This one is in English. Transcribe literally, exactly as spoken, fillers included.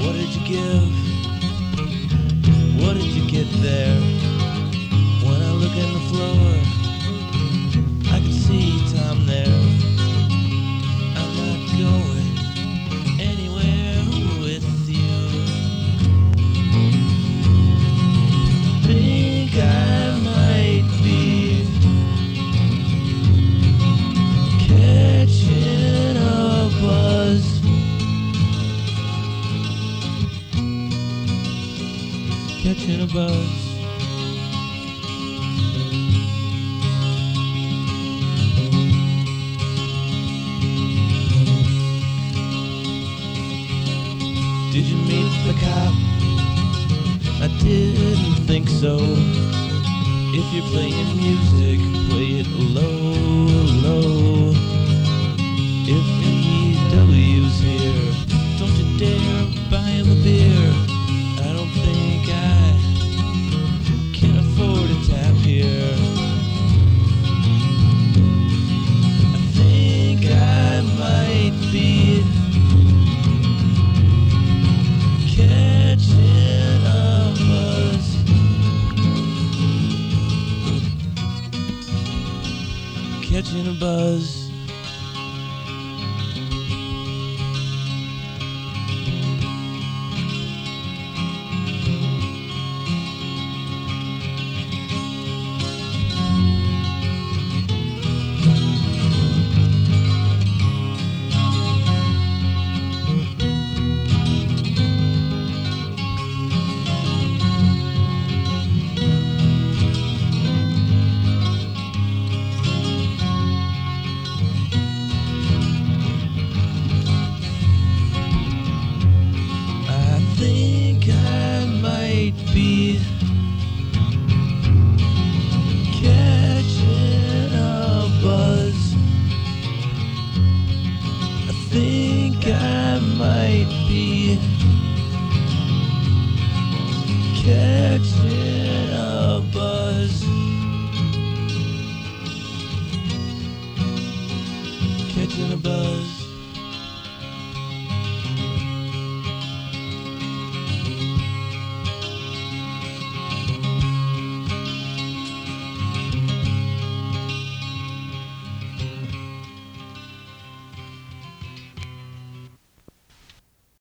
What did you give? What did you get there? When I look at the floor, I can see time there. I'm not going anywhere with you. Think I might be catching a buzz. Catching a buzz. Did you meet the cop? I didn't think so. If you're playing music, play it low, low. If E W's here, don't you dare buy him a beer. I don't think I can afford a tap here. I think I might be catching a buzz. Catching a buzz. Be catching a buzz. I think I might be catching a buzz. Catching a buzz.